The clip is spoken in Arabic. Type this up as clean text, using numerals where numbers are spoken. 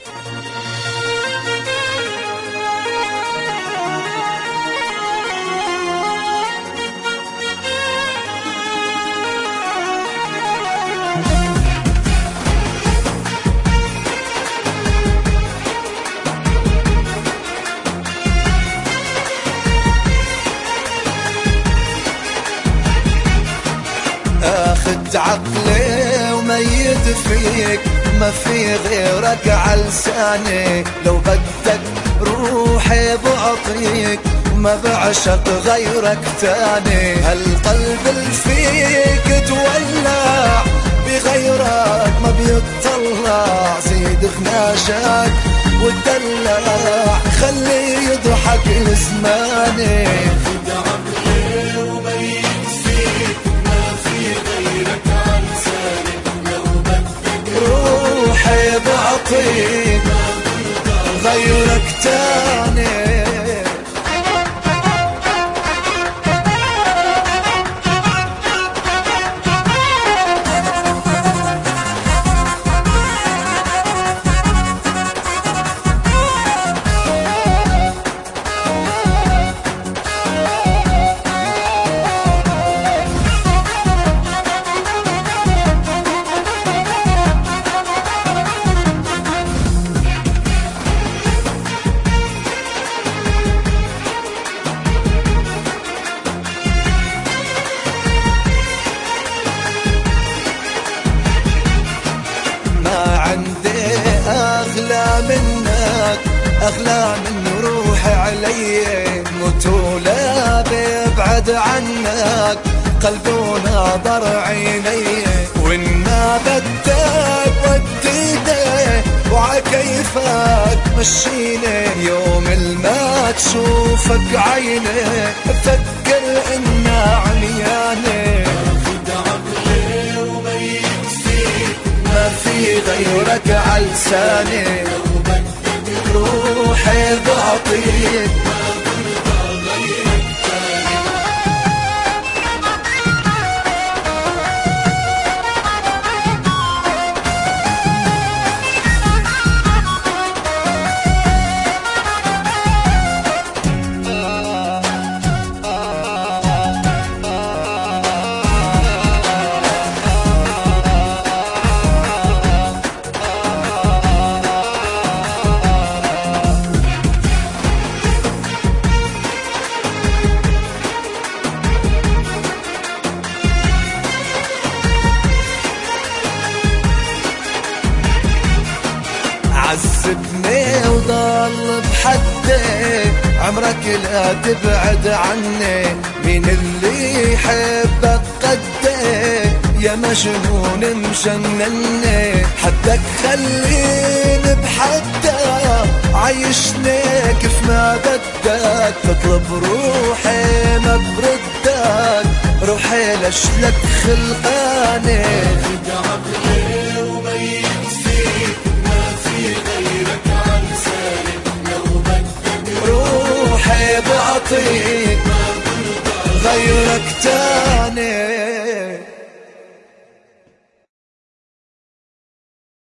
اخد عقلي وميت فيك، ما في غيرك عالساني. لو بدك روحي بعطيك، ما بعشق غيرك تاني. هالقلب اللي فيك تولع، بغيرك ما بيطلع. زيد غناشك وتدلع، خلي يضحك لزماني. روحي بعطيك، غيرك تاني. أغلى منك، أغلى من روحي علي. موت ولا بيبعد عنك، قلبي وناظر عيني. وإن ما بدك وديني، وعكيفك مشيني. يوم ما تشوفك عيني، فكر إنها عمياني. ما في غيرك عالساني. روحي بعطيك، عذبني وضل بحدي. عمرك لا تبعد عني، مين اللي يحبك قدي؟ يا مجنون مجنني. حدك خليني بحدك، عيشني كيف ما بدك. تطلب روحي ما بردك، روحي لشلك خلقاني. روحي بعطيك، غيرك تاني.